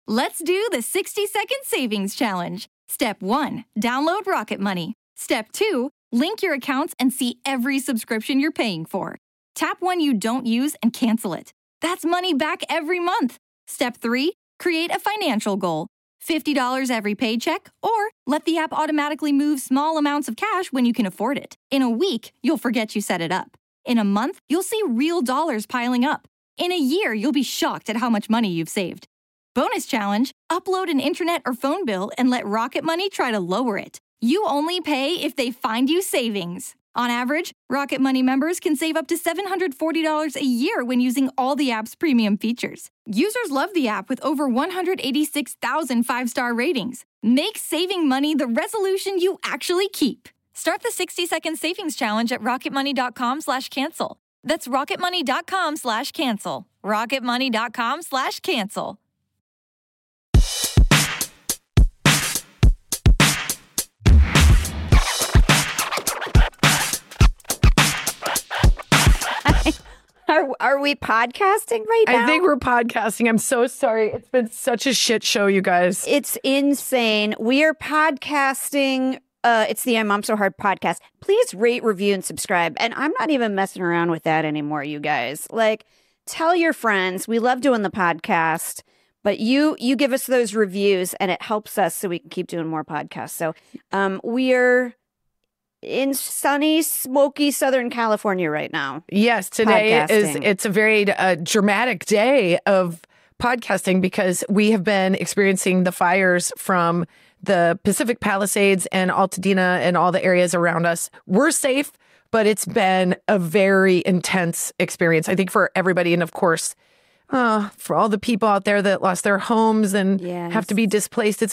Let's do the 60-second savings challenge. Step 1, download Rocket Money. Step 2, link your accounts and see every subscription you're paying for. Tap one you don't use and cancel it. That's money back every month. Step 3, create a financial goal. $50 every paycheck, or let the app automatically move small amounts of cash when you can afford it. In a week, you'll forget you set it up. In a month, you'll see real dollars piling up. In a year, you'll be shocked at how much money you've saved. Bonus challenge, upload an internet or phone bill and let Rocket Money try to lower it. You only pay if they find you savings. On average, Rocket Money members can save up to $740 a year when using all the app's premium features. Users love the app with over 186,000 five-star ratings. Make saving money the resolution you actually keep. Start the 60-second savings challenge at rocketmoney.com/cancel. That's rocketmoney.com/cancel. rocketmoney.com/cancel. Are we podcasting right now? I think we're podcasting. I'm so sorry. It's been such a shit show, you guys. It's insane. We are podcasting. It's the I'm So Hard podcast. Please rate, review, and subscribe. And I'm not even messing around with that anymore, you guys. Like, tell your friends. We love doing the podcast, but you give us those reviews, and it helps us so we can keep doing more podcasts. So we're in sunny, smoky Southern California right now. Yes, today it's a very dramatic day of podcasting because we have been experiencing the fires from the Pacific Palisades and Altadena and all the areas around us. We're safe, but it's been a very intense experience, I think, for everybody. And of course, for all the people out there that lost their homes and have to be displaced,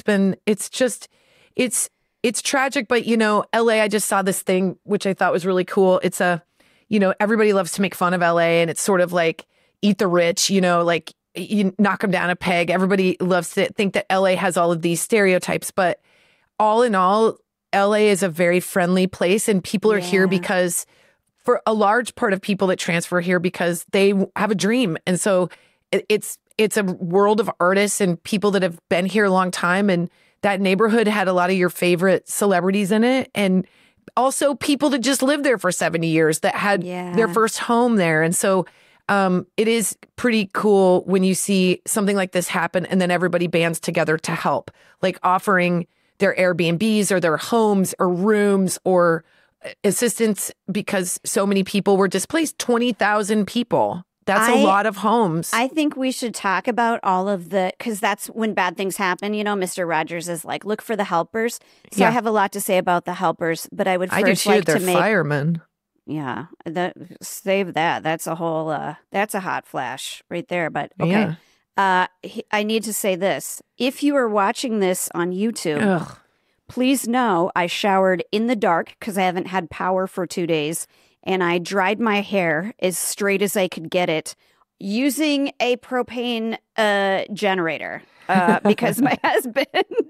it's tragic. But, LA, I just saw this thing, which I thought was really cool. It's everybody loves to make fun of LA, and it's sort of like eat the rich, like you knock them down a peg. Everybody loves to think that LA has all of these stereotypes, but all in all, LA is a very friendly place, and people are here because, for a large part of people that transfer here, because they have a dream. And so it's a world of artists and people that have been here a long time, and that neighborhood had a lot of your favorite celebrities in it, and also people that just lived there for 70 years that had their first home there. And so it is pretty cool when you see something like this happen, and then everybody bands together to help, like offering their Airbnbs or their homes or rooms or assistance, because so many people were displaced. 20,000 people. That's a lot of homes. I think we should talk about all of because that's when bad things happen. Mr. Rogers is like, look for the helpers. So I have a lot to say about the helpers, but I would first like to make firemen. Yeah, save that. That's a whole. That's a hot flash right there. But okay, I need to say this: if you are watching this on YouTube, please know I showered in the dark because I haven't had power for 2 days. And I dried my hair as straight as I could get it using a propane generator because my husband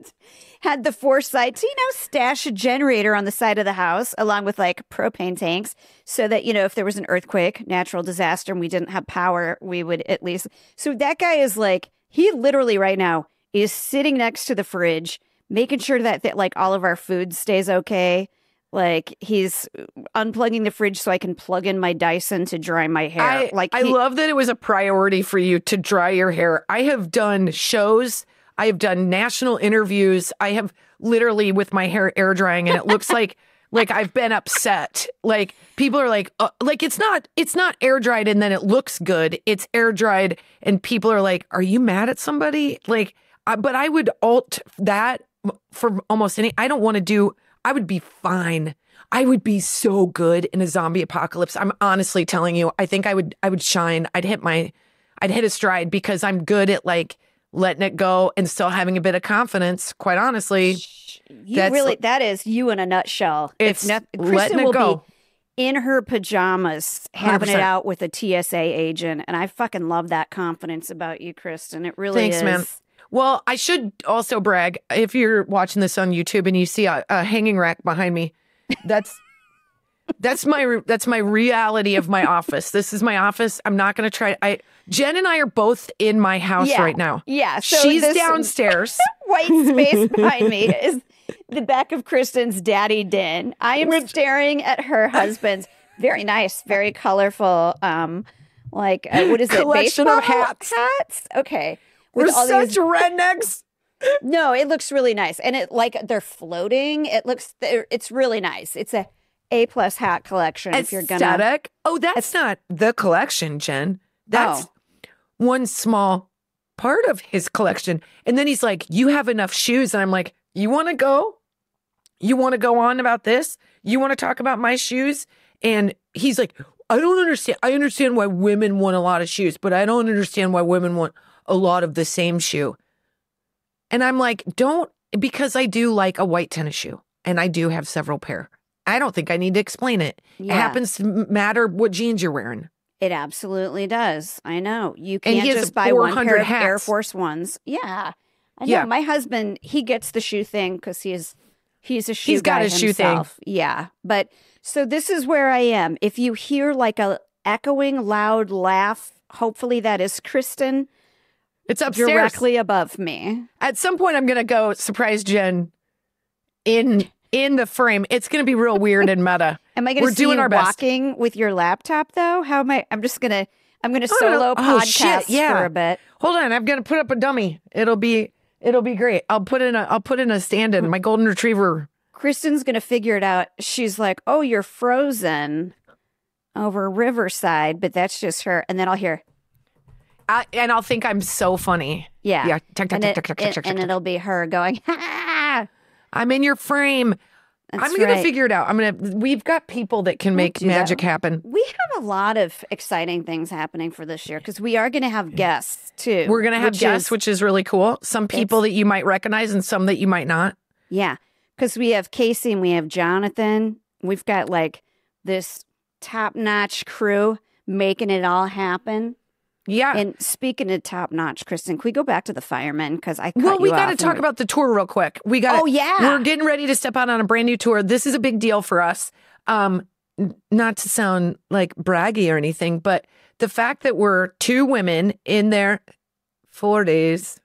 had the foresight to, stash a generator on the side of the house along with like propane tanks so that, if there was an earthquake, natural disaster, and we didn't have power, we would at least. So that guy is like, he literally right now is sitting next to the fridge, making sure that like all of our food stays okay. Like, he's unplugging the fridge so I can plug in my Dyson to dry my hair. I love that it was a priority for you to dry your hair. I have done shows. I have done national interviews. I have literally with my hair air drying, and it looks like I've been upset. Like, people are like it's not air dried and then it looks good. It's air dried and people are like, are you mad at somebody? Like, but I would alt that for almost any. I would be fine. I would be so good in a zombie apocalypse. I'm honestly telling you, I think I would shine. I'd hit a stride because I'm good at like letting it go and still having a bit of confidence, quite honestly. That is you in a nutshell. Kristen letting it will go. Be in her pajamas having 100%. It out with a TSA agent. And I fucking love that confidence about you, Kristen. It really is. Thanks, man. Well, I should also brag, if you're watching this on YouTube and you see a hanging rack behind me, that's That's my reality of my office. This is my office. I'm not going to try. Jen and I are both in my house right now. Yeah. So she's downstairs. White space behind me is the back of Kristen's daddy den. I am staring at her husband's very nice, very colorful, what is it? Collection Baseball of hats. Okay. We're such rednecks. No, it looks really nice. And they're floating. It's really nice. It's A+ hat collection. Aesthetic. If you're gonna. Oh, that's not the collection, Jen. That's one small part of his collection. And then he's like, you have enough shoes. And I'm like, you want to go? You want to go on about this? You want to talk about my shoes? And he's like, I don't understand. I understand why women want a lot of shoes, but I don't understand why women want a lot of the same shoe. And I'm like, because I do like a white tennis shoe and I do have several pair. I don't think I need to explain it. Yeah. It happens to matter what jeans you're wearing. It absolutely does. I know. You can't just buy one pair of Air Force Ones. Yeah. I know. Yeah. My husband, he gets the shoe thing because he's a shoe He's got guy a shoe thing. Yeah. But so this is where I am. If you hear like a echoing loud laugh, hopefully that is Kristen. It's upstairs. Directly above me. At some point, I'm going to go surprise Jen in the frame. It's going to be real weird and meta. Am I going to see you walking with your laptop, though? How am I? I'm going to solo podcast for a bit. Hold on. I'm going to put up a dummy. It'll be great. I'll put in a stand-in, my golden retriever. Kristen's going to figure it out. She's like, oh, you're frozen over Riverside, but that's just her. And then I'll hear... and I'll think I'm so funny. Yeah. Yeah. And it'll be her going, ha! I'm in your frame. I'm going to figure it out. We've got people that can make magic happen. We have a lot of exciting things happening for this year because we are going to have guests too. We're going to have guests, which is really cool. Some people that you might recognize and some that you might not. Yeah. Because we have Casey and we have Jonathan. We've got like this top-notch crew making it all happen. Yeah. And speaking of top notch, Kristen, can we go back to the firemen? Because we got to talk about the tour real quick. Oh, yeah. We're getting ready to step out on a brand new tour. This is a big deal for us. Not to sound like braggy or anything, but the fact that we're two women in their 40s.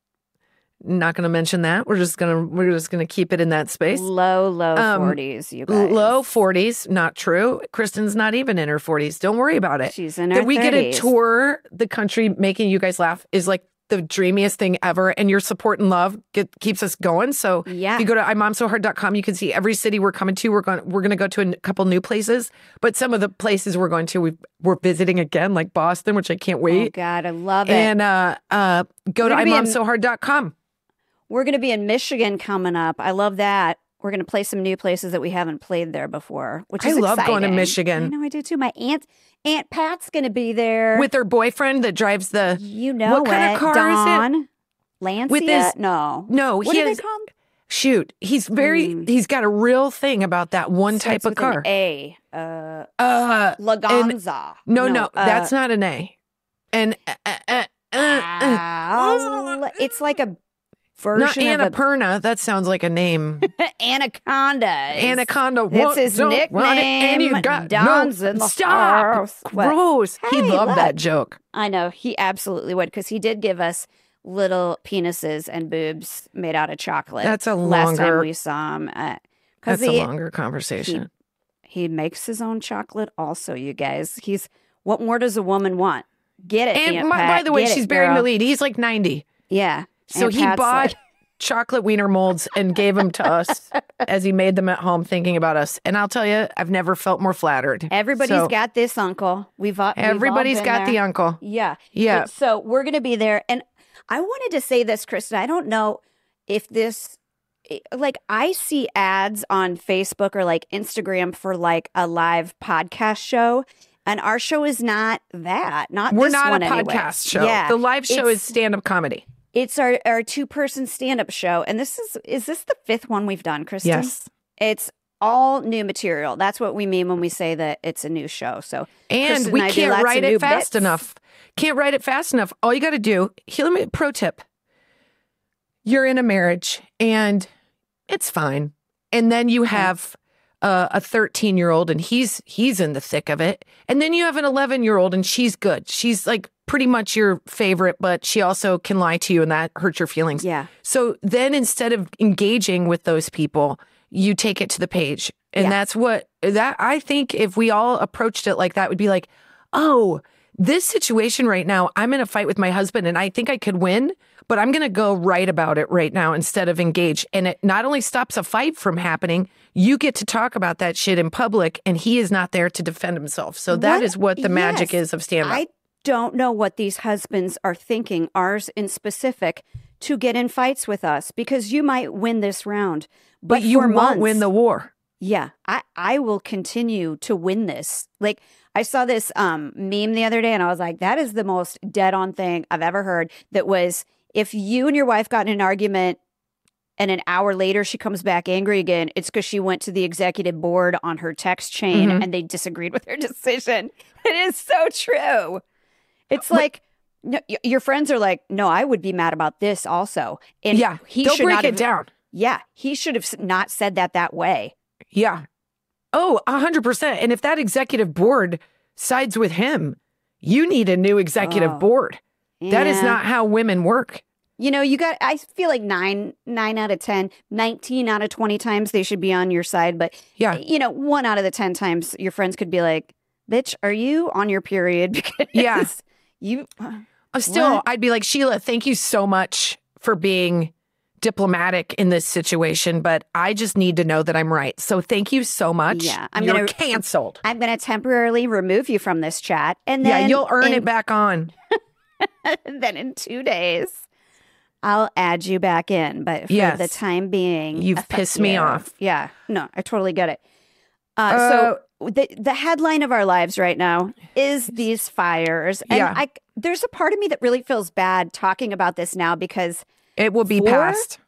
Not going to mention that. We're just gonna keep it in that space. Low 40s, you guys. Low 40s, not true. Kristen's not even in her 40s. Don't worry about it. She's in her 30s. That we get to tour the country making you guys laugh is like the dreamiest thing ever. And your support and love keeps us going. So if you go to imomsohard.com, you can see every city we're coming to. We're going to go to a couple new places. But some of the places we're going to, we're visiting again, like Boston, which I can't wait. Oh, God, I love it. And go to imomsohard.com. We're going to be in Michigan coming up. I love that. We're going to play some new places that we haven't played there before, which is exciting. I love going to Michigan. I know, I do too. My Aunt Pat's going to be there. With her boyfriend that drives the... what kind of car Dawn? is it? Lancia? With his, no. What are they called? Shoot. He's he's got a real thing about that one type of car. Laganza. No, that's not an A. And... it's like a... version not Annapurna. That sounds like a name. Anaconda. Anaconda. That's his nickname. And you got Don's in the house. Gross. He loved that joke. I know. He absolutely would because he did give us little penises and boobs made out of chocolate. That's a longer... Last time we saw him. That's a longer conversation. He makes his own chocolate also, you guys. What more does a woman want? Get it, And Aunt Pat. by the way, Get she's it, bearing girl. the lead. He's like 90. Yeah. So he bought chocolate wiener molds and gave them to us as he made them at home thinking about us. And I'll tell you, I've never felt more flattered. Everybody's got this uncle. Everybody's got the uncle. Yeah. Yeah. So we're going to be there. And I wanted to say this, Kristen. I don't know if this, like I see ads on Facebook or like Instagram for like a live podcast show. And our show is not that. We're this not one a anyway. podcast show. Yeah. The live show is stand-up comedy. It's our 2-person stand-up show. And is this the 5th one we've done, Kristen? Yes. It's all new material. That's what we mean when we say that it's a new show. So and we can't write it fast enough. Can't write it fast enough. All you got to do, pro tip. You're in a marriage and it's fine. And then you have a 13-year-old and he's in the thick of it. And then you have an 11-year-old and she's good. She's like pretty much your favorite, but she also can lie to you and that hurts your feelings. Yeah. So then instead of engaging with those people, you take it to the page. And that's what I think if we all approached it like that, would be like, oh, this situation right now, I'm in a fight with my husband and I think I could win, but I'm going to go write about it right now instead of engage. And it not only stops a fight from happening, you get to talk about that shit in public and he is not there to defend himself. So that is what the magic is of stand-up. I don't know what these husbands are thinking, ours in specific, to get in fights with us because you might win this round. But you won't win the war. Yeah, I will continue to win this. Like, I saw this meme the other day and I was like, that is the most dead on thing I've ever heard. That was, if you and your wife got in an argument and an hour later she comes back angry again, it's because she went to the executive board on her text chain and they disagreed with her decision. It is so true. It's like, no, your friends are like, no, I would be mad about this also. And they'll break it down. Yeah, he should have not said that way. Yeah. Oh, 100%. And if that executive board sides with him, you need a new executive board. Yeah. That is not how women work. You know, I feel like 9 out of 10, 19 out of 20 times they should be on your side. But, 1 out of the 10 times your friends could be like, bitch, are you on your period? Because I'd be like, Sheila, thank you so much for being diplomatic in this situation, but I just need to know that I'm right. So thank you so much. Yeah, You're canceled. I'm going to temporarily remove you from this chat, and then you'll earn it back on. And then in 2 days, I'll add you back in. But for the time being, you've pissed me off. Yeah, no, I totally get it. So the headline of our lives right now is these fires, and there's a part of me that really feels bad talking about this now because it will be past.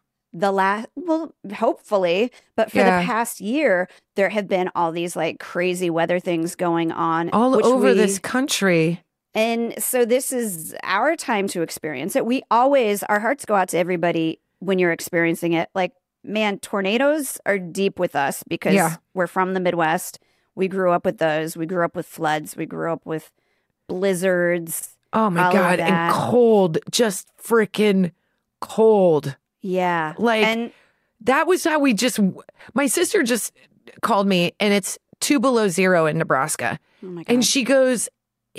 Hopefully, but for the past year, there have been all these like crazy weather things going on all over this country. And so this is our time to experience it. Our hearts go out to everybody when you're experiencing it. Like, man, tornadoes are deep with us because we're from the Midwest. We grew up with those. We grew up with floods. We grew up with blizzards. Oh my God. And cold, just freaking cold. Yeah. And that was how my sister just called me and it's 2 below zero in Nebraska. Oh my God. And she goes,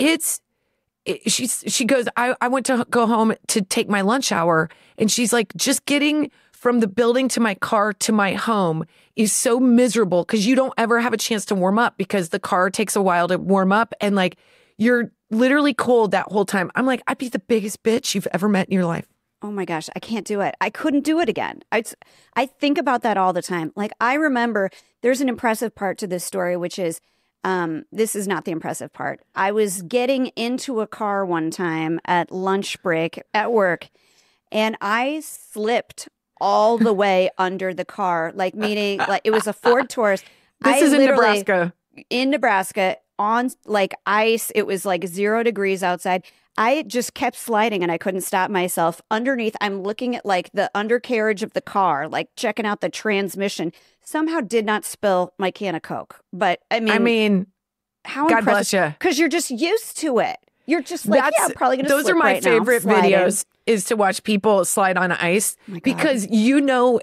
she goes, I went to go home to take my lunch hour. And she's like, just getting from the building to my car to my home is so miserable because you don't ever have a chance to warm up because the car takes a while to warm up. And like, you're literally cold that whole time. I'm like, I'd be the biggest bitch you've ever met in your life. Oh my gosh, I can't do it. I couldn't do it again. I think about that all the time. Like, I remember there's an impressive part to this story, which is, this is not the impressive part. I was getting into a car one time at lunch break at work, and I slipped all the way under the car, like meaning like it was a Ford Taurus. This is in Nebraska. In Nebraska, on like ice. It was like 0 degrees outside. I just kept sliding and I couldn't stop myself. Underneath, I'm looking at like the undercarriage of the car, like checking out the transmission. Somehow did not spill my can of Coke. But I mean how God bless you. Because you're just used to it. You're just like, I'm probably going to slip those are my right favorite now, videos is to watch people slide on ice because you know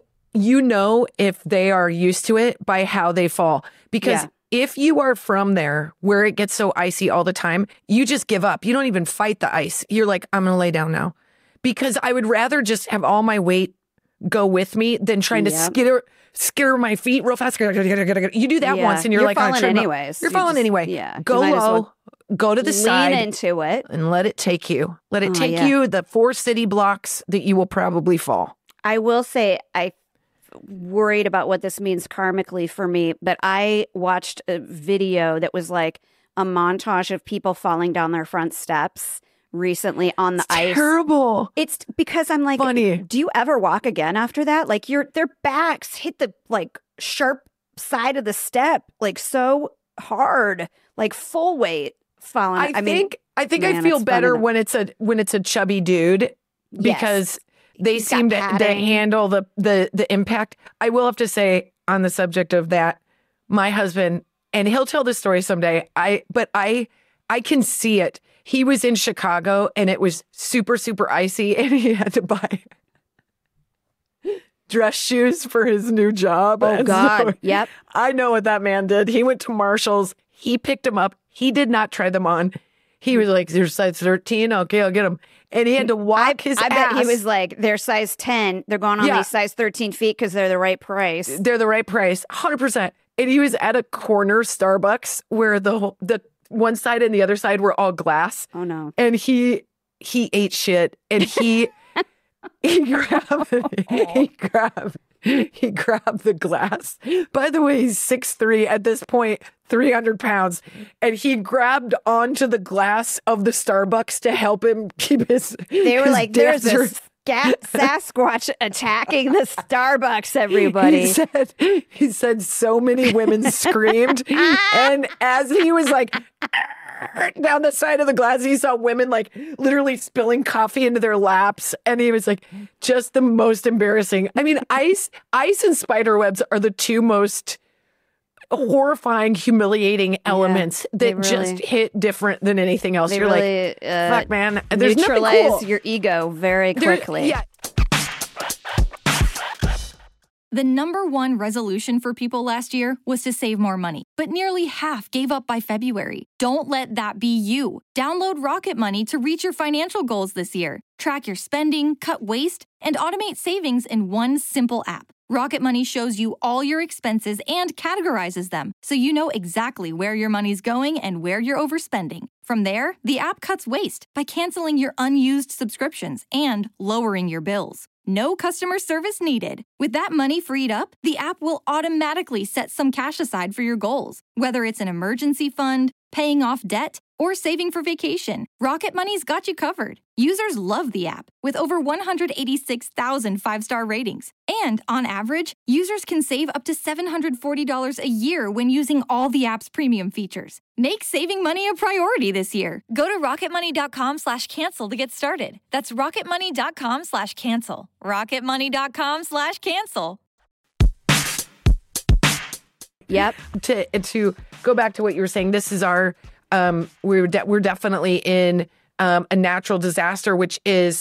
if they are used to it by how they fall. Because if you are from there where it gets so icy all the time, you just give up. You don't even fight the ice. You're like, I'm going to lay down now. Because I would rather just have all my weight go with me than trying to skitter my feet real fast. You do that once and you're like, falling anyways. You're falling anyway. Yeah. Go low, go to the side. Lean into it. And let it take you. Let it take you the 4 city blocks that you will probably fall. I will say, I worried about what this means karmically for me, but I watched a video that was like a montage of people falling down their front steps recently on the ice. Terrible. It's because I'm like, funny. Do you ever walk again after that? Like their backs hit the like sharp side of the step like so hard, like full weight falling. I think I feel better when it's a chubby dude because they seem to handle the impact. I will have to say on the subject of that, my husband, and he'll tell this story someday. I can see it. He was in Chicago and it was super, super icy, and he had to buy dress shoes for his new job. Oh, God. So yep. I know what that man did. He went to Marshall's. He picked them up. He did not try them on. He was like, "They're size 13. Okay, I'll get them." And he had to walk his ass. I bet he was like, "They're size 10. They're going on these size 13 feet because they're the right price." They're the right price, 100%. And he was at a corner Starbucks where the one side and the other side were all glass. Oh no! And he ate shit, and he grabbed the glass. By the way, he's 6'3", at this point, 300 pounds, and he grabbed onto the glass of the Starbucks to help him keep his. They were like, "There's a Sasquatch attacking the Starbucks, everybody." He said so many women screamed. And as he was like down the side of the glass, he saw women like literally spilling coffee into their laps. And he was like, just the most embarrassing. I mean, ice and spider webs are the two most horrifying, humiliating elements that really just hit different than anything else. You're really, like, fuck, man. There's neutralize cool. your ego very quickly. The number one resolution for people last year was to save more money, but nearly half gave up by February. Don't let that be you. Download Rocket Money to reach your financial goals this year. Track your spending, cut waste, and automate savings in one simple app. Rocket Money shows you all your expenses and categorizes them, so you know exactly where your money's going and where you're overspending. From there, the app cuts waste by canceling your unused subscriptions and lowering your bills. No customer service needed. With that money freed up, the app will automatically set some cash aside for your goals. Whether it's an emergency fund, paying off debt, or saving for vacation, Rocket Money's got you covered. Users love the app, with over 186,000 five-star ratings. And on average, users can save up to $740 a year when using all the app's premium features. Make saving money a priority this year. Go to rocketmoney.com/cancel to get started. That's rocketmoney.com/cancel. rocketmoney.com/cancel. Yep. To go back to what you were saying, this is our we're definitely in a natural disaster, which is,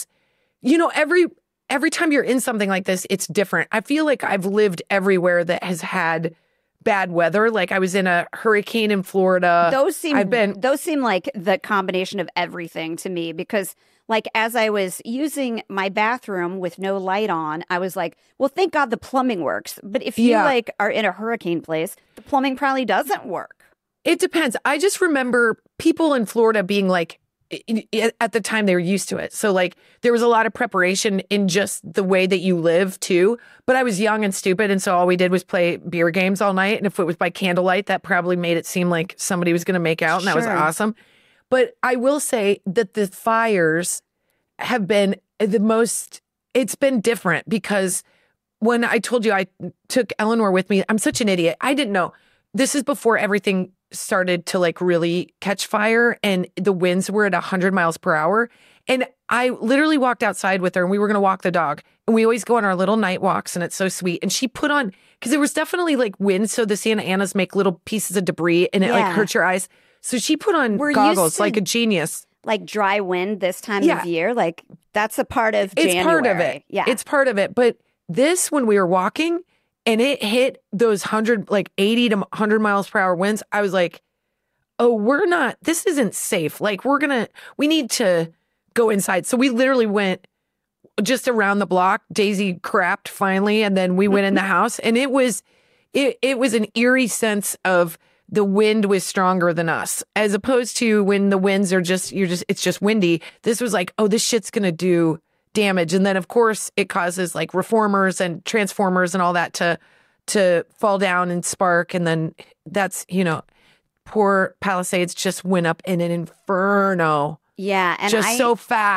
every time you're in something like this, it's different. I feel like I've lived everywhere that has had bad weather. Like I was in a hurricane in Florida. Those seem like the combination of everything to me, because like as I was using my bathroom with no light on, I was like, well, thank God the plumbing works. But if you like are in a hurricane place, the plumbing probably doesn't work. It depends. I just remember people in Florida being like, at the time they were used to it. So like there was a lot of preparation in just the way that you live too. But I was young and stupid. And so all we did was play beer games all night. And if it was by candlelight, that probably made it seem like somebody was going to make out. And that was awesome. But I will say that the fires have been it's been different, because when I told you I took Eleanor with me, I'm such an idiot. I didn't know. This is before everything started to like really catch fire and the winds were at 100 miles per hour. And I literally walked outside with her and we were going to walk the dog. And we always go on our little night walks and it's so sweet. And she put on, because there was definitely like wind. So the Santa Anas make little pieces of debris and it like hurts your eyes. So she put on goggles like a genius. Like dry wind this time of year. Like that's a part of January. It's part of it. Yeah. It's part of it. But this, when we were walking, and it hit those 80 to 100 miles per hour winds, I was like, oh, this isn't safe. Like we need to go inside. So we literally went just around the block. Daisy crapped finally. And then we went in the house, and it was an eerie sense of the wind was stronger than us, as opposed to when the winds are it's just windy. This was like, oh, this shit's going to do damage. And then of course it causes like reformers and transformers and all that to fall down and spark. And then that's, poor Palisades just went up in an inferno. Yeah. And so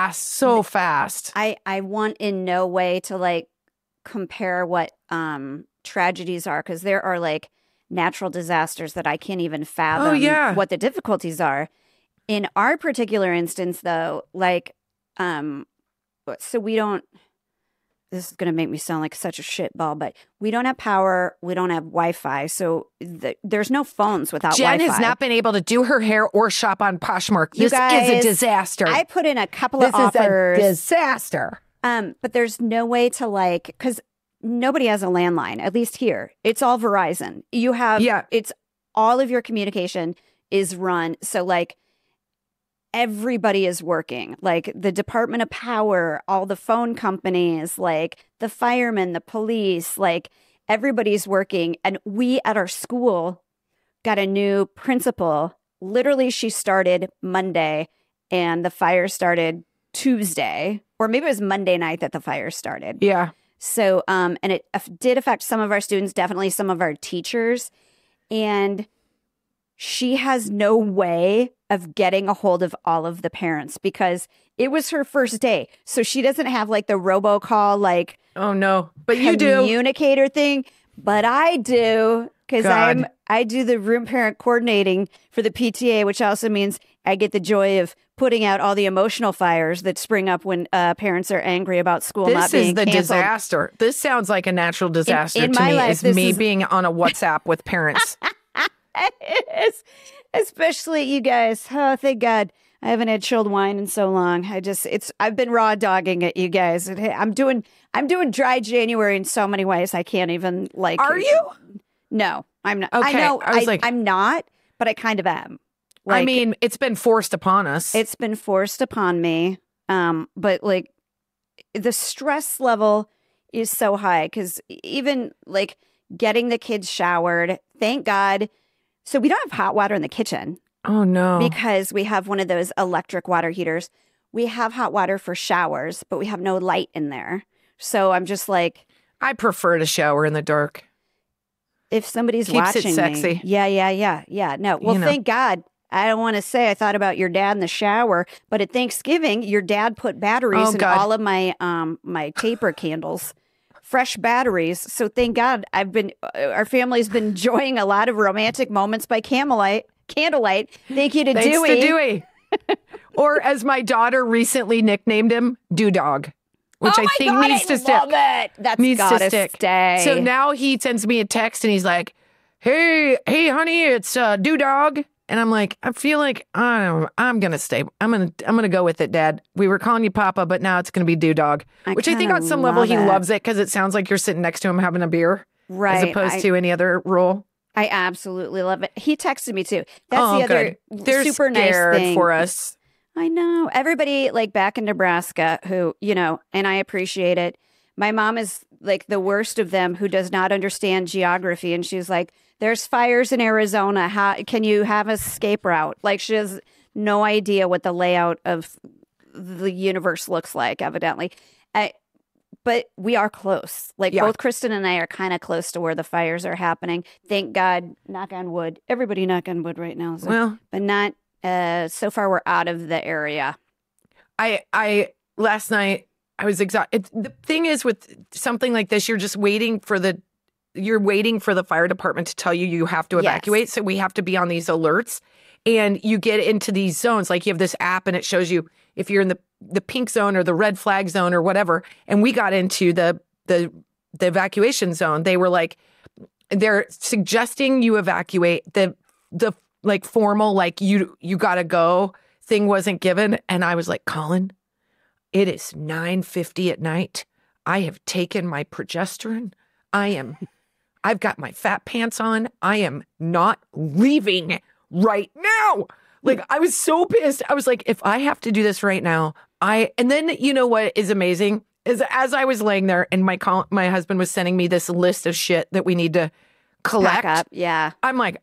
fast. I want in no way to like compare what tragedies are, because there are like natural disasters that I can't even fathom what the difficulties are. In our particular instance though, like so we don't, this is going to make me sound like such a shitball, but we don't have power. We don't have Wi-Fi. So there's no phones without Jen Wi-Fi. has not been able to do her hair or shop on Poshmark. This is a disaster. I put in a couple of offers. This is a disaster. But there's no way to like, because nobody has a landline, at least here. It's all Verizon. You have, it's all of your communication is run. So like, everybody is working, like the Department of Power, all the phone companies, like the firemen, the police, like everybody's working. And we at our school got a new principal. Literally, she started Monday and the fire started Tuesday, or maybe it was Monday night that the fire started. Yeah. So, and it did affect some of our students, definitely some of our teachers. And she has no way of getting a hold of all of the parents because it was her first day. So she doesn't have like the robocall, like, oh no, but you do communicator thing. But I do, because I do the room parent coordinating for the PTA, which also means I get the joy of putting out all the emotional fires that spring up when parents are angry about school not being canceled. This is the disaster. This sounds like a natural disaster to me. Life, is me being on a WhatsApp with parents. It is, especially you guys. Oh, thank God. I haven't had chilled wine in so long. I've been raw dogging it, you guys. I'm doing dry January in so many ways. I can't even like. Are you? No, I'm not. Okay. I know I'm not, but I kind of am. Like, I mean, it's been forced upon us. It's been forced upon me. But like the stress level is so high because even like getting the kids showered, thank God. So we don't have hot water in the kitchen. Oh, no. Because we have one of those electric water heaters. We have hot water for showers, but we have no light in there. So I'm just like... I prefer to shower in the dark. If somebody's Keeps watching it sexy. me. Yeah. No, well, thank God. I don't want to say I thought about your dad in the shower, but at Thanksgiving, your dad put batteries in all of my my taper candles. Fresh batteries. So thank God our family's been enjoying a lot of romantic moments by candlelight. Thank you to Thanks Dewey. To Dewey. Or as my daughter recently nicknamed him, Dewdog, which I think needs to stick. It. That's gotta stay. So now he sends me a text and he's like, hey, honey, it's Dewdog. And I'm like, I feel like I'm going to stay. I'm going to go with it, Dad. We were calling you Papa, but now it's going to be Dewdog. Which I think on some level he loves it because it sounds like you're sitting next to him having a beer. Right. As opposed to any other role. I absolutely love it. He texted me too. That's the other They're super nice thing for us. I know. Everybody like back in Nebraska who, and I appreciate it. My mom is like the worst of them who does not understand geography. And she's like, there's fires in Arizona. How can you have an escape route? Like she has no idea what the layout of the universe looks like, evidently. But we are close. Like both Kristen and I are kind of close to where the fires are happening. Thank God, knock on wood. Everybody knock on wood right now. So, but not, so far we're out of the area. Last night I was exhausted. The thing is with something like this, you're just waiting for the fire department to tell you have to evacuate. Yes. So we have to be on these alerts and you get into these zones. Like you have this app and it shows you if you're in the pink zone or the red flag zone or whatever. And we got into the evacuation zone. They were like, they're suggesting you evacuate. The like formal, like you got to go thing wasn't given. And I was like, Colin, it is 9:50 at night. I have taken my progesterone. I've got my fat pants on. I am not leaving right now. Like, I was so pissed. I was like, if I have to do this right now, and then you know what is amazing is as I was laying there and my husband was sending me this list of shit that we need to collect. Pack up. Yeah. I'm like,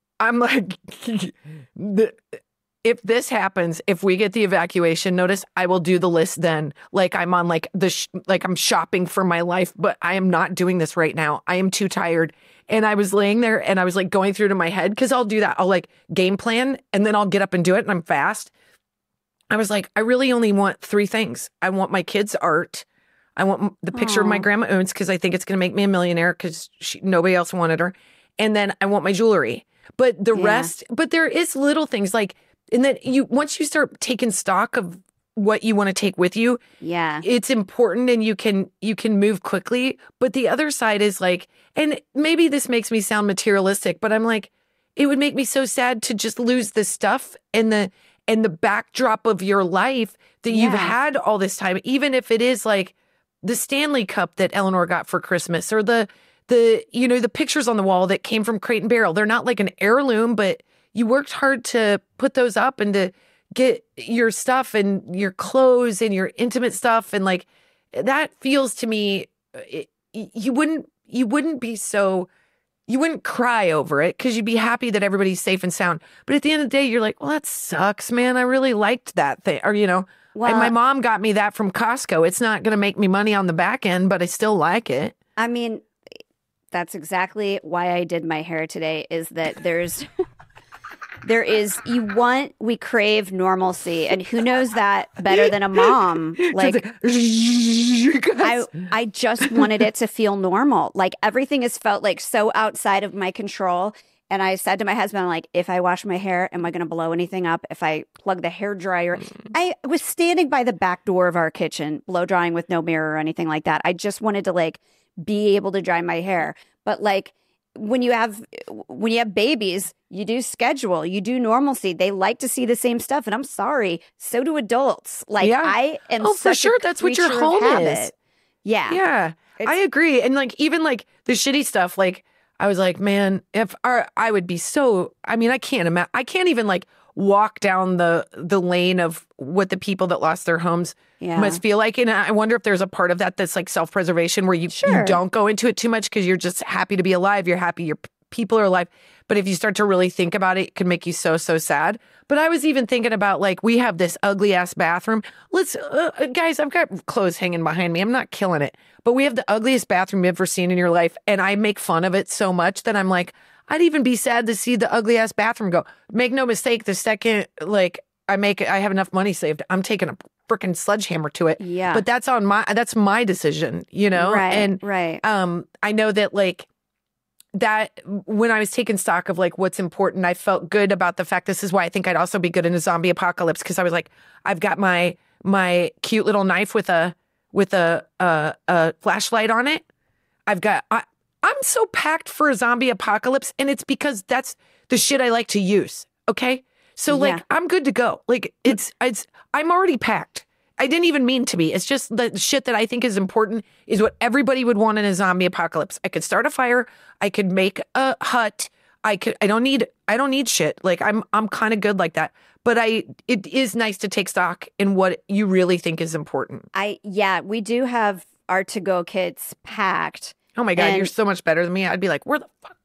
if this happens, if we get the evacuation notice, I will do the list then. Like I'm on like I'm shopping for my life, but I am not doing this right now. I am too tired. And I was laying there and I was like going through to my head because I'll do that. I'll like game plan and then I'll get up and do it and I'm fast. I was like, I really only want 3 things. I want my kids' art. I want the picture of my grandma Oons because I think it's going to make me a millionaire because nobody else wanted her. And then I want my jewelry. But the rest, but there is little things like, and then once you start taking stock of what you want to take with you. Yeah. It's important and you can move quickly. But the other side is like, and maybe this makes me sound materialistic, but I'm like, it would make me so sad to just lose the stuff and the backdrop of your life that you've had all this time, even if it is like the Stanley Cup that Eleanor got for Christmas or the pictures on the wall that came from Crate and Barrel. They're not like an heirloom, but you worked hard to put those up and to get your stuff and your clothes and your intimate stuff. And like, that feels to me, you wouldn't cry over it because you'd be happy that everybody's safe and sound. But at the end of the day, you're like, well, that sucks, man. I really liked that thing. Or, and my mom got me that from Costco. It's not going to make me money on the back end, but I still like it. I mean, that's exactly why I did my hair today, is that we crave normalcy, and who knows that better than a mom? Like, I just wanted it to feel normal. Like, everything has felt like so outside of my control. And I said to my husband, I'm like, if I wash my hair, am I going to blow anything up? If I plug the hair dryer, I was standing by the back door of our kitchen, blow drying with no mirror or anything like that. I just wanted to like be able to dry my hair. But like, when you have babies, you do schedule, you do normalcy. They like to see the same stuff. And I'm sorry, so do adults. Like, I am for sure. That's what your home is. Yeah. Yeah. I agree. And like, even like the shitty stuff, like I was like, man, I would be so, I mean, I can't imagine, I can't even like walk down the lane of what the people that lost their homes must feel like. And I wonder if there's a part of that that's like self-preservation where you don't go into it too much because you're just happy to be alive. You're happy your people are alive. But if you start to really think about it, it can make you so, so sad. But I was even thinking about like, we have this ugly ass bathroom. Guys, I've got clothes hanging behind me. I'm not killing it. But we have the ugliest bathroom you've ever seen in your life. And I make fun of it so much that I'm like, I'd even be sad to see the ugly ass bathroom go. Make no mistake, the second like I have enough money saved, I'm taking a freaking sledgehammer to it. Yeah. But that's my decision, Right. And right. I know that like that when I was taking stock of like what's important, I felt good about the fact this is why I think I'd also be good in a zombie apocalypse, because I was like, I've got my cute little knife with a flashlight on it. I'm so packed for a zombie apocalypse, and it's because that's the shit I like to use. Okay. So like, I'm good to go. Like I'm already packed. I didn't even mean to be. It's just the shit that I think is important is what everybody would want in a zombie apocalypse. I could start a fire. I could make a hut. I don't need shit. Like I'm kind of good like that. But it is nice to take stock in what you really think is important. We do have our to-go kits packed. Oh my God, you're so much better than me. I'd be like, where the fuck?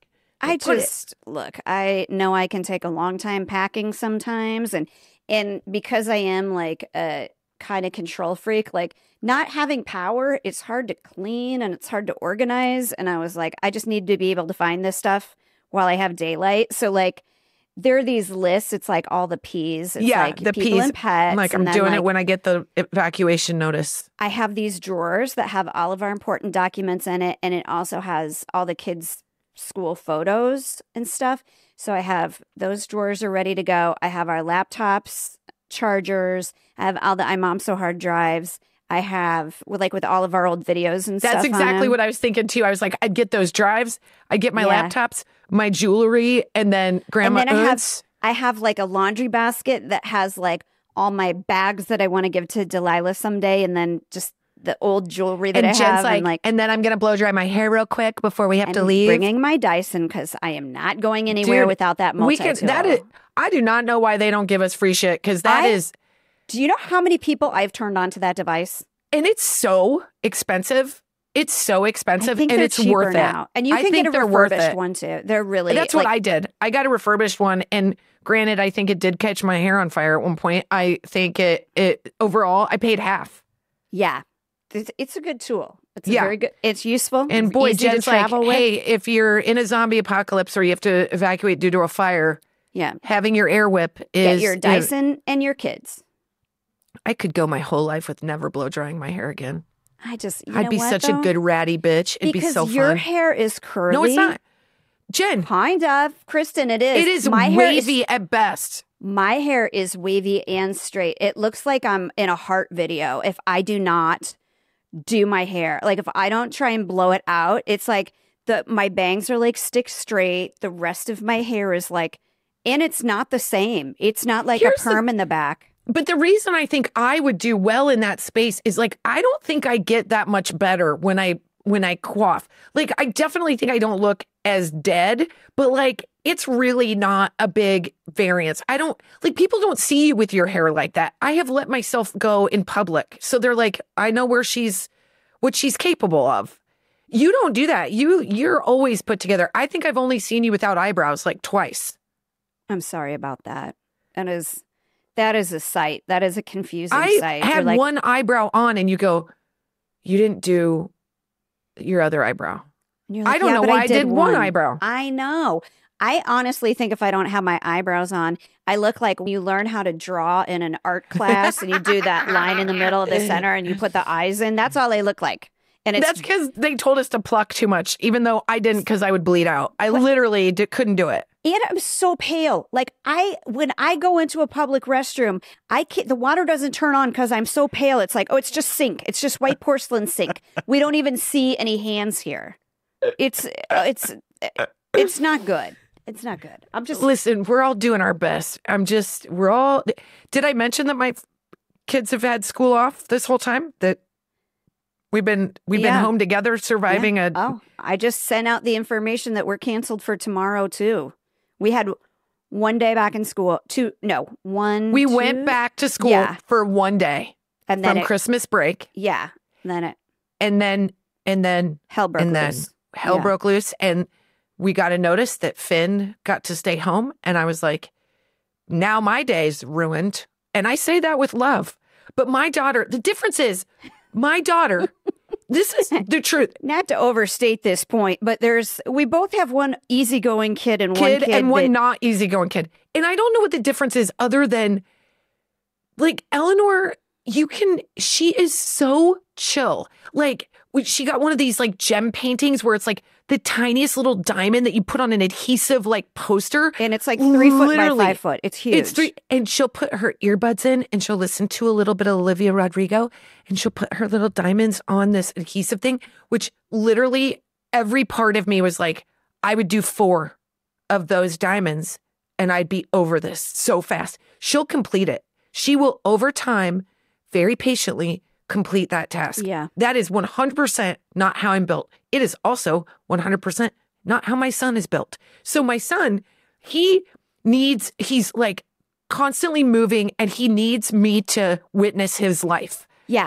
Look, I know I can take a long time packing sometimes. And because I am like a kind of control freak, like not having power, it's hard to clean and it's hard to organize. And I was like, I just need to be able to find this stuff while I have daylight. So like, there are these lists. It's like all the P's. It's like the people P's. and pets. Like I'm doing it when I get the evacuation notice. I have these drawers that have all of our important documents in it. And it also has all the kids' school photos and stuff. So I have those drawers are ready to go. I have our laptops, chargers. I have all the iMom hard drives. I have with all of our old videos and stuff. That's exactly what I was thinking too. I was like, I'd get those drives. I'd get my laptops, my jewelry, and then grandma. And then I have like a laundry basket that has like all my bags that I want to give to Delilah someday, and then just the old jewelry that I have. And then I'm gonna blow dry my hair real quick before we have to leave. Bringing my Dyson because I am not going anywhere without that multi-tool. I do not know why they don't give us free shit because is. Do you know how many people I've turned on to that device? And it's so expensive. It's so expensive, and it's worth now. it. And you can get a refurbished one too. They're really. That's what I did. I got a refurbished one, and granted, I think it did catch my hair on fire at one point. I think it overall, I paid half. Yeah, it's a good tool. It's very good. It's useful. And boy, Jen's like, hey, if you're in a zombie apocalypse or you have to evacuate due to a fire, having your air whip is your Dyson and your kids. I could go my whole life with never blow drying my hair again. I'd be such a good ratty bitch. It'd be so fun. Because your hair is curly. No, it's not. Jen. Kind of. Kristen, it is. It is wavy at best. My hair is wavy and straight. It looks like I'm in a Heart video if I do not do my hair. Like if I don't try and blow it out, it's like my bangs are like stick straight. The rest of my hair is like, and it's not the same. It's not like a perm in the back. But the reason I think I would do well in that space is like, I don't think I get that much better when I coif. Like, I definitely think I don't look as dead, but like, it's really not a big variance. People don't see you with your hair like that. I have let myself go in public. So they're like, I know what she's capable of. You don't do that. You're always put together. I think I've only seen you without eyebrows like twice. I'm sorry about that. That is a sight. That is a confusing sight. I had one eyebrow on and you go, you didn't do your other eyebrow. Like, I don't know why I did one eyebrow. I know. I honestly think if I don't have my eyebrows on, I look like when you learn how to draw in an art class and you do that line in the middle of the center and you put the eyes in. That's all they look like. And that's because they told us to pluck too much, even though I didn't, because I would bleed out. I literally couldn't do it. And I'm so pale. Like when I go into a public restroom, the water doesn't turn on because I'm so pale. It's like, oh, it's just sink. It's just white porcelain sink. We don't even see any hands here. It's not good. It's not good. Listen, we're all doing our best. Did I mention that my kids have had school off this whole time? That we've been home together surviving I just sent out the information that we're canceled for tomorrow too. We had one day back in school. We went back to school for one day and then from Christmas break. Yeah. And then hell broke loose. Hell broke loose. And we got a notice that Finn got to stay home. And I was like, now my day's ruined. And I say that with love. But my daughter, the difference is my daughter, this is the truth. Not to overstate this point, but we both have one easygoing kid and one not easygoing kid. And I don't know what the difference is other than like Eleanor, she is so chill. Like she got one of these like gem paintings where it's like the tiniest little diamond that you put on an adhesive like poster. And it's like 3 foot by 5 foot. It's huge. And she'll put her earbuds in and she'll listen to a little bit of Olivia Rodrigo and she'll put her little diamonds on this adhesive thing, which literally every part of me was like, I would do 4 of those diamonds and I'd be over this so fast. She'll complete it. She will over time, very patiently complete that task. Yeah. That is 100% not how I'm built. It is also 100% not how my son is built. So my son, he's like constantly moving and he needs me to witness his life. Yeah.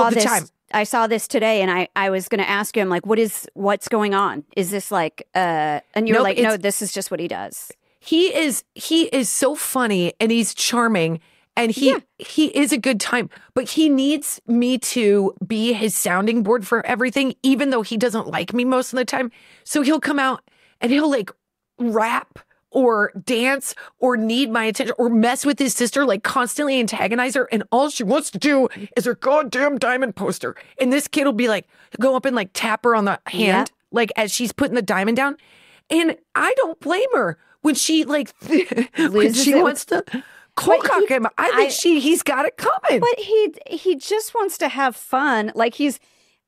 I saw this today and I was going to ask him like, what's going on? Is this like, and you're like, no, this is just what he does. He is so funny and he's charming. And he is a good time, but he needs me to be his sounding board for everything, even though he doesn't like me most of the time. So he'll come out and he'll like rap or dance or need my attention or mess with his sister, like constantly antagonize her. And all she wants to do is her goddamn diamond poster. And this kid will be like, go up and like tap her on the hand, like as she's putting the diamond down. And I don't blame her when she like, when she wants to... cold cock him. I think he's got it coming. But he just wants to have fun. Like he's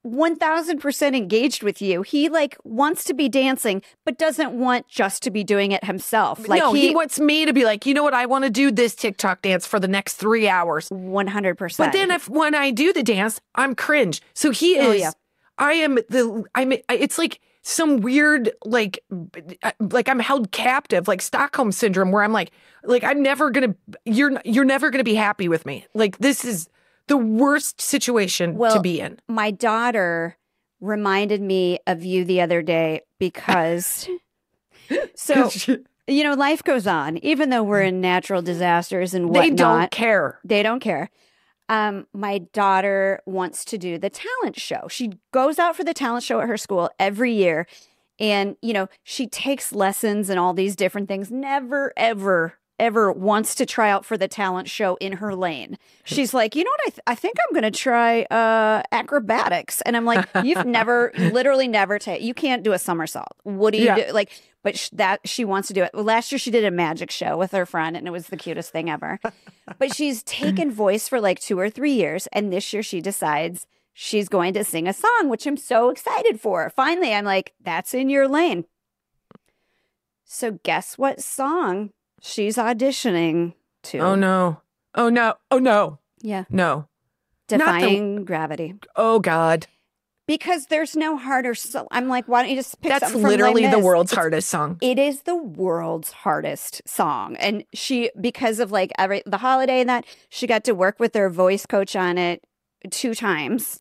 1000% engaged with you. He like wants to be dancing, but doesn't want just to be doing it himself. Like no, he wants me to be like, you know what? I want to do this TikTok dance for the next 3 hours. 100%. But then when I do the dance, I'm cringe. So he is. Oh, yeah. It's like some weird, like I'm held captive, like Stockholm syndrome, where I'm like I'm never gonna, you're never gonna be happy with me. Like this is the worst situation to be in. My daughter reminded me of you the other day because, so life goes on, even though we're in natural disasters and whatnot. They don't care. They don't care. My daughter wants to do the talent show. She goes out for the talent show at her school every year. And, she takes lessons and all these different things. Never, ever, ever wants to try out for the talent show in her lane. She's like, you know what? I think I'm going to try acrobatics. And I'm like, literally never you can't do a somersault. What do you do? Like, but she wants to do it. Well, last year she did a magic show with her friend, and it was the cutest thing ever. But she's taken voice for like 2 or 3 years, and this year she decides she's going to sing a song, which I'm so excited for. Finally, I'm like, that's in your lane. So guess what song she's auditioning to? Oh, no. Oh, no. Oh, no. Yeah. No. Defying Gravity. Oh, God. Because there's no harder song. I'm like, why don't you just pick That's something from literally Les the Mis? world's hardest song. It is the world's hardest song. And she, because of like the holiday and that, she got to work with her voice coach on it 2 times.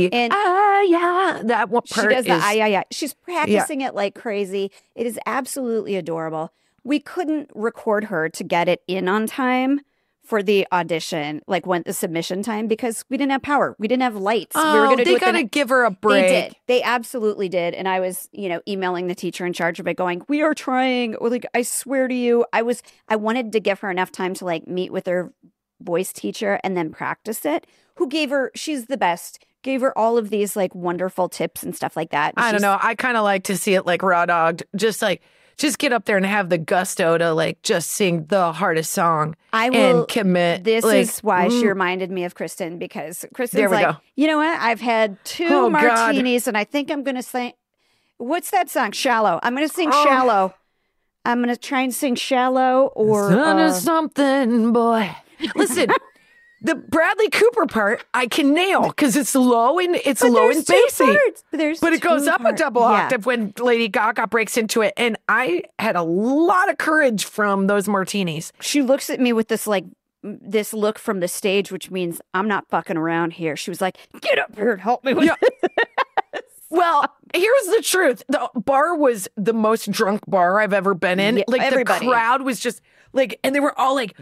That one part she does the She's practicing it like crazy. It is absolutely adorable. We couldn't record her to get it in on time for the audition, like when the submission time, because we didn't have power. We didn't have lights. Oh, we were going to do it. They got to give her a break. They did. They absolutely did. And I was, emailing the teacher in charge of it going, we are trying. Like, I swear to you, I wanted to give her enough time to like meet with her voice teacher and then practice it. She's the best. Gave her all of these like wonderful tips and stuff like that. I don't know. I kind of like to see it like raw dogged. Just get up there and have the gusto to like just sing the hardest song and commit. This is why she reminded me of Kristen, because Kristen's like, go. You know what? I've had 2 martinis and I think I'm going to sing. What's that song? Shallow. I'm going to sing Shallow. I'm going to try and sing Shallow or something, boy. Listen. The Bradley Cooper part I can nail because it's low and bassy. But it goes up a double octave when Lady Gaga breaks into it. And I had a lot of courage from those martinis. She looks at me with this look from the stage, which means I'm not fucking around here. She was like, get up here and help me with this. Well, here's the truth. The bar was the most drunk bar I've ever been in. Yeah, like everybody. The crowd was just like, and they were all like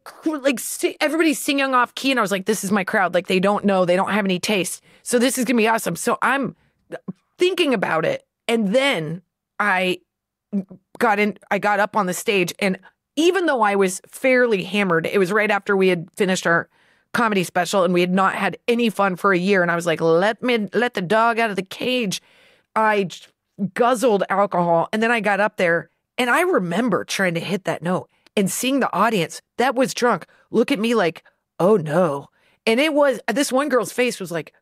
everybody's singing off key. And I was like, this is my crowd. Like, they don't know, they don't have any taste. So this is going to be awesome. So I'm thinking about it. And then I got up on the stage, and even though I was fairly hammered, it was right after we had finished our comedy special and we had not had any fun for a year. And I was like, let the dog out of the cage. I guzzled alcohol, and then I got up there, and I remember trying to hit that note and seeing the audience that was drunk look at me like, oh no. And it was, this one girl's face was like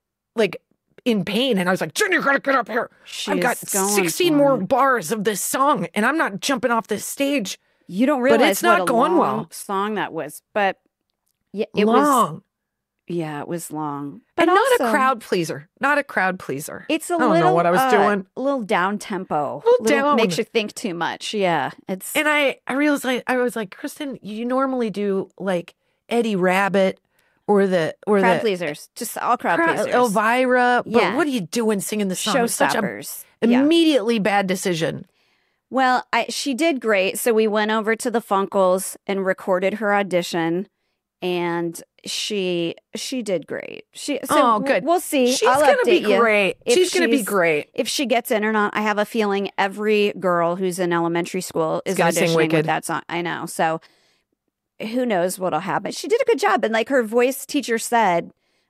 in pain. And I was like, Jen, you gotta get up here. I've got 16 more bars of this song, and I'm not jumping off this stage. You don't realize but it's not what a going long well. Song that was, but yeah, it long. It was long. But But not also, a crowd pleaser. Not a crowd pleaser. It's I don't know what I was doing. A little down tempo. Down. Makes you think too much. Yeah. It's And I realized, I was like, Kristen, you normally do like Eddie Rabbit or crowd pleasers. Just all crowd pleasers. Elvira. But Yeah. what are you doing singing the song? It's such a Showstoppers. immediately bad decision. Well, she did great. So we went over to the Funkles and recorded her audition, and she did great. Good. We'll see. She's I'll gonna be update you great. She's gonna be great. If she gets in or not. I have a feeling every girl who's in elementary school is gonna sing auditioning Wicked. with that song. I know. So who knows what'll happen? She did a good job, and like her voice teacher said,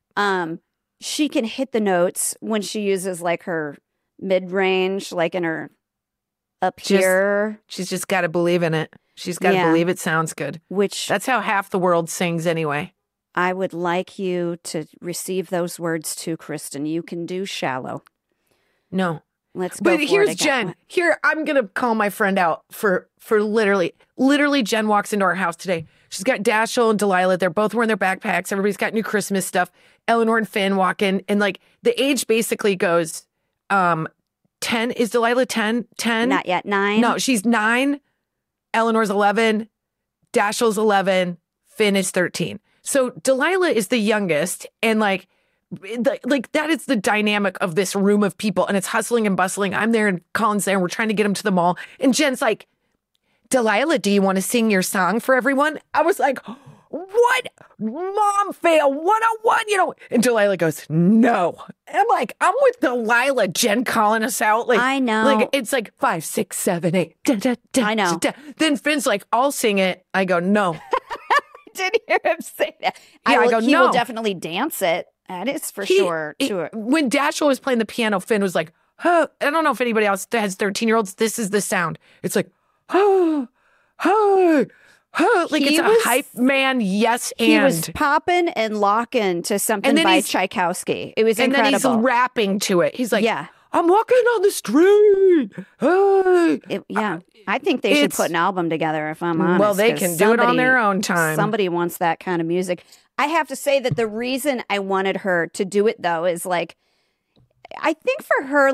she can hit the notes when she uses like her mid range, like in her up here. She's just got to believe in it. She's got to believe it sounds good. Which That's how half the world sings anyway. I would like you to receive those words too, Kristen. You can do Shallow. No. Let's go. But for here's it again. Jen. Here, I'm going to call my friend out for literally Jen walks into our house today. She's got Dashiell and Delilah. They're both wearing their backpacks. Everybody's got new Christmas stuff. Eleanor and Finn walk in, and like the age basically goes 10. Is Delilah 10? 10? Not yet. 9. No, she's 9. Eleanor's 11. Dashill's 11. Finn is 13. So Delilah is the youngest, and like that is the dynamic of this room of people, and it's hustling and bustling. I'm there, and Colin's there, and we're trying to get him to the mall. And Jen's like, Delilah, do you want to sing your song for everyone? I was like, what? Mom fail 101, you know? And Delilah goes, no. And I'm like, I'm with Delilah, Jen calling us out. Like, I know. Like, it's like 5, 6, 7, 8. Da, da, da, I know. Da, da. Then Finn's like, I'll sing it. I go, no. Did hear him say that. Yeah, I go, he no. will definitely dance it. That is for sure. When Dashiell was playing the piano, Finn was like, I don't know if anybody else that has 13-year-olds. This is the sound. It's like, like it's a hype man. Yes, and he was popping and locking to something by Tchaikovsky. It was incredible. And then he's rapping to it. He's like, yeah. I'm walking on the street. I think they should put an album together, if I'm honest. Well, they can do it on their own time. Somebody wants that kind of music. I have to say that the reason I wanted her to do it, though, is like, I think for her,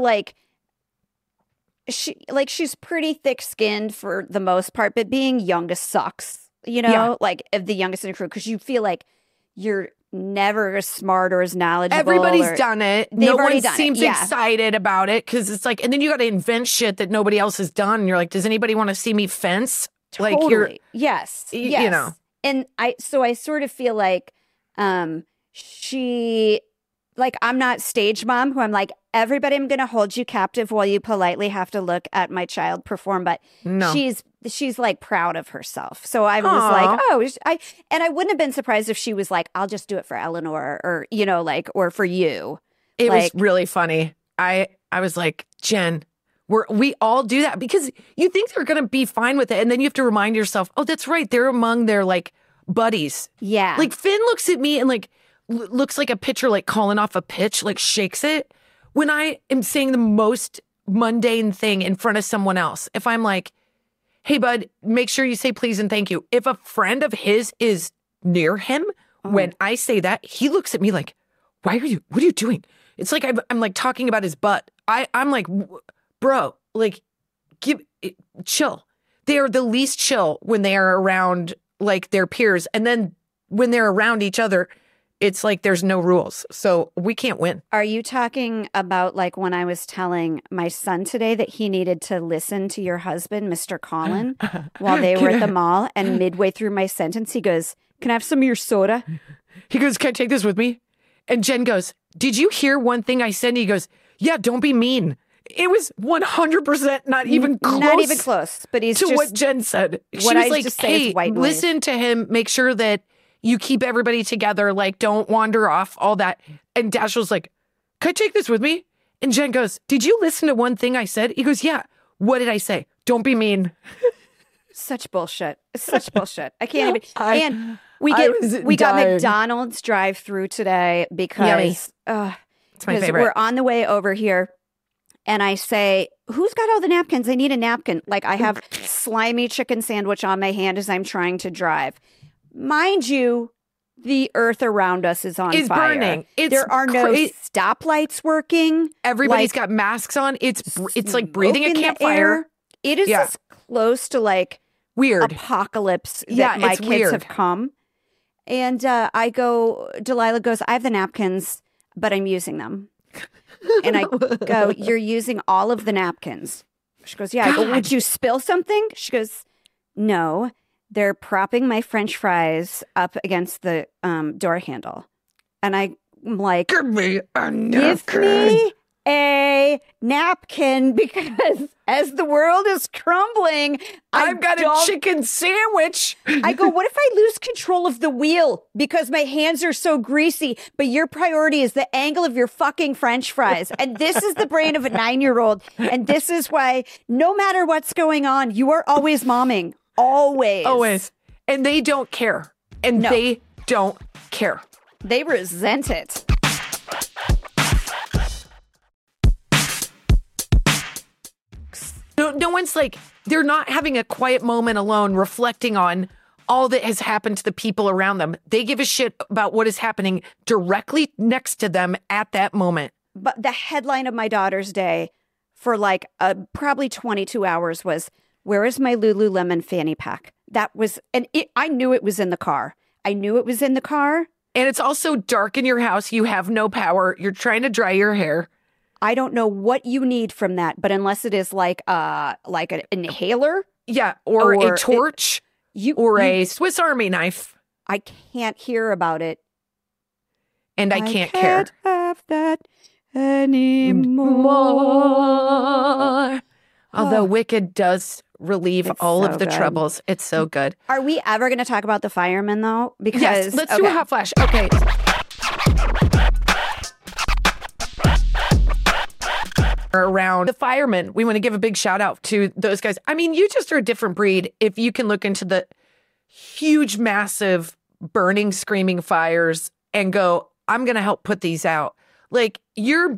she's pretty thick-skinned for the most part, but being youngest sucks, like of the youngest in the crew, because you feel like you're never as smart or as knowledgeable. Everybody's done it. No one seems excited about it because it's like, and then you got to invent shit that nobody else has done. And you're like, does anybody want to see me fence? Totally. Yes. You know. And I sort of feel like she, like, I'm not stage mom who I'm like, everybody, I'm going to hold you captive while you politely have to look at my child perform. But no. She's like proud of herself. So I was like, I wouldn't have been surprised if she was like, I'll just do it for Eleanor or, or for you. It was really funny. I was like, Jen, we all do that because you think they're going to be fine with it. And then you have to remind yourself, oh, that's right. They're among their like buddies. Yeah. Like Finn looks at me and like looks like a pitcher, like calling off a pitch, like shakes it. When I am saying the most mundane thing in front of someone else, if I'm like, hey, bud, make sure you say please and thank you. If a friend of his is near him, when I say that, he looks at me like, what are you doing? It's like I'm like talking about his butt. I'm like, bro, like, chill. They are the least chill when they are around like their peers. And then when they're around each other, it's like there's no rules. So we can't win. Are you talking about like when I was telling my son today that he needed to listen to your husband, Mr. Colin, while they were at the mall? And midway through my sentence, he goes, can I have some of your soda? He goes, can I take this with me? And Jen goes, did you hear one thing I said? And he goes, yeah, don't be mean. It was 100% not even close. Not even close. But he's to what Jen said. She was like, hey, listen to him. Make sure that you keep everybody together, like, don't wander off, all that. And Dashiell's like, can I take this with me? And Jen goes, did you listen to one thing I said? He goes, yeah. What did I say? Don't be mean. Such bullshit. Such bullshit. I can't even. And we got McDonald's drive-through today because it's my favorite. We're on the way over here. And I say, who's got all the napkins? I need a napkin. Like, I have slimy chicken sandwich on my hand as I'm trying to drive. Mind you, the earth around us is on fire. Burning. There are no stoplights working. Everybody's got masks on. It's like breathing a campfire. It is as close to like weird apocalypse that my kids have come. And Delilah goes, I have the napkins, but I'm using them. And I go, you're using all of the napkins. She goes, yeah. I go, would you spill something? She goes, no. They're propping my French fries up against the door handle. And I'm like, give me a napkin. Give me a napkin because as the world is crumbling, I've got a chicken sandwich. I go, what if I lose control of the wheel because my hands are so greasy, but your priority is the angle of your fucking French fries. And this is the brain of a 9-year-old. And this is why no matter what's going on, you are always momming. Always. And they don't care. And they don't care. They resent it. No one's like, they're not having a quiet moment alone reflecting on all that has happened to the people around them. They give a shit about what is happening directly next to them at that moment. But the headline of my daughter's day for like probably 22 hours was, where is my Lululemon fanny pack? That was, I knew it was in the car. And it's also dark in your house. You have no power. You're trying to dry your hair. I don't know what you need from that, but unless it is like an inhaler. Yeah, or a torch or a Swiss Army knife. I can't hear about it. And I can't care. Have that anymore. Although Wicked does relieve all of the troubles. It's so good. Are we ever going to talk about the firemen, though? Because yes, let's do a hot flash. Okay. around the firemen. We want to give a big shout out to those guys. I mean, you just are a different breed. If you can look into the huge, massive, burning, screaming fires and go, I'm going to help put these out. Like you're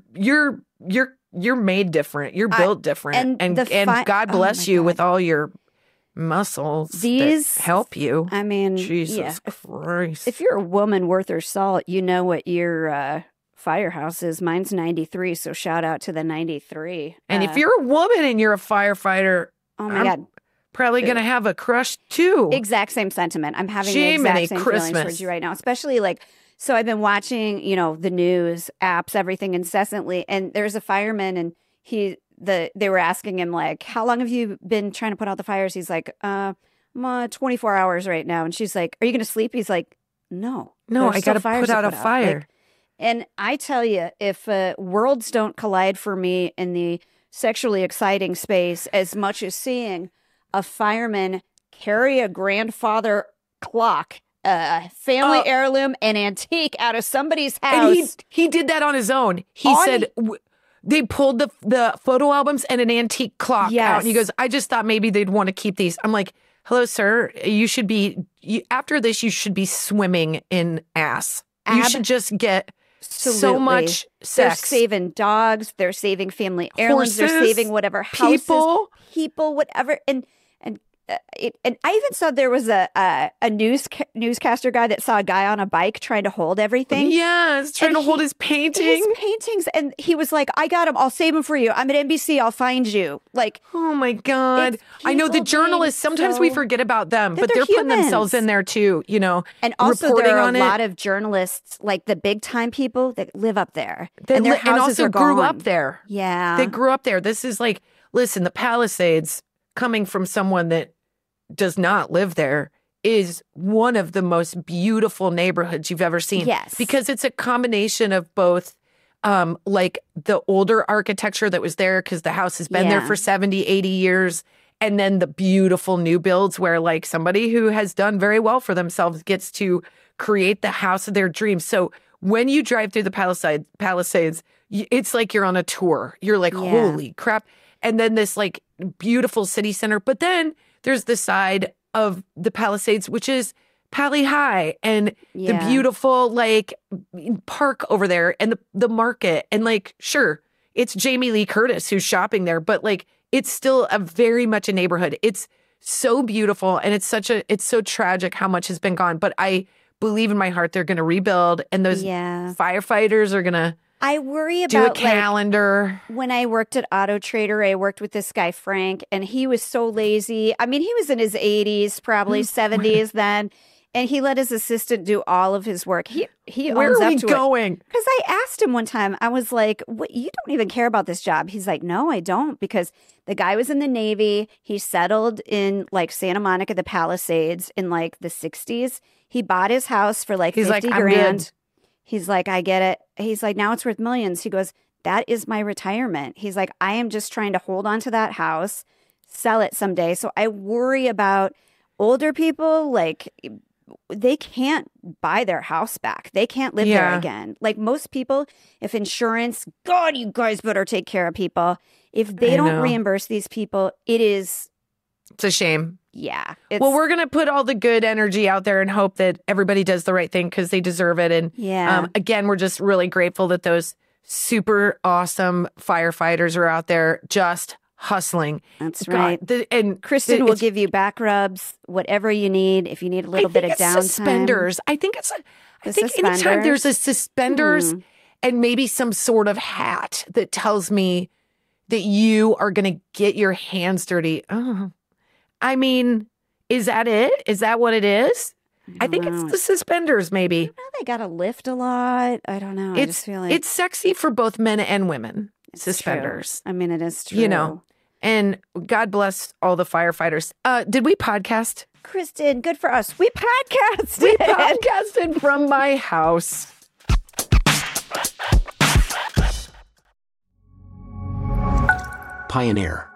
made different. You're built different. And God bless you with all your muscles that help you. I mean, Jesus Christ. If you're a woman worth her salt, you know what your firehouse is. Mine's 93, so shout out to the 93. And if you're a woman and you're a firefighter, oh my God, probably going to have a crush too. Exact same sentiment. I'm having the exact same feelings towards you right now, especially so I've been watching, the news, apps, everything incessantly, and there's a fireman, and they were asking him, like, how long have you been trying to put out the fires? He's like, 24 hours right now. And she's like, are you going to sleep? He's like, no, I got to put out a fire. And I tell you, if worlds don't collide for me in the sexually exciting space as much as seeing a fireman carry a grandfather clock, family heirloom, an antique out of somebody's house. And he did that on his own. He said they pulled the photo albums and an antique clock out. And he goes, I just thought maybe they'd want to keep these. I'm like, hello, sir. You should be, after this, you should be swimming in ass. You should just get so much sex. They're saving dogs. They're saving family heirlooms. Horses, they're saving whatever houses, people, whatever. And I even saw there was a newscaster guy that saw a guy on a bike trying to hold everything. Yes, trying to hold his paintings. And he was like, I got him. I'll save him for you. I'm at NBC. I'll find you. Like, oh my God. I know the journalists, sometimes we forget about them, but they're putting themselves in there too, And also there are a lot of journalists, like the big time people that live up there. And their houses also are grew gone. up there. Yeah. They grew up there. This is like, listen, the Palisades, coming from someone that does not live there, is one of the most beautiful neighborhoods you've ever seen. Yes. Because it's a combination of both like the older architecture that was there because the house has been there for 70, 80 years. And then the beautiful new builds where like somebody who has done very well for themselves gets to create the house of their dreams. So when you drive through the Palisades, it's like you're on a tour. You're like, holy crap. And then this like beautiful city center. But then there's the side of the Palisades, which is Pali High and the beautiful like park over there and the market. And like, sure, it's Jamie Lee Curtis who's shopping there, but like, it's still very much a neighborhood. It's so beautiful. And it's so tragic how much has been gone. But I believe in my heart they're going to rebuild, and those firefighters are going to I worry about do a calendar. Like, when I worked at Auto Trader, I worked with this guy, Frank, and he was so lazy. I mean, he was in his 80s, probably 70s then. And he let his assistant do all of his work. He Where owns are up we to going? Because I asked him one time, I was like, "What? You don't even care about this job?" He's like, "No, I don't," because the guy was in the Navy. He settled in like Santa Monica, the Palisades in like the 60s. He bought his house for like 50 grand. He's like, I get it. He's like, now it's worth millions. He goes, that is my retirement. He's like, I am just trying to hold on to that house, sell it someday. So I worry about older people, like they can't buy their house back. They can't live there again. Like most people, if insurance, God, you guys better take care of people. If they don't reimburse these people, it's a shame. Yeah. Well, we're going to put all the good energy out there and hope that everybody does the right thing because they deserve it. And again, we're just really grateful that those super awesome firefighters are out there just hustling. That's right. And Kristen will give you back rubs, whatever you need. If you need a little bit of downtime. Suspenders. I think anytime there's a suspenders and maybe some sort of hat that tells me that you are going to get your hands dirty. Oh. I mean, is that it? Is that what it is? I think it's the suspenders, maybe. They got to lift a lot. I don't know. I just feel like it's sexy for both men and women. Suspenders. True. I mean, it is true. And God bless all the firefighters. Did we podcast? Kristen, good for us. We podcasted. We podcasted from my house. Pioneer.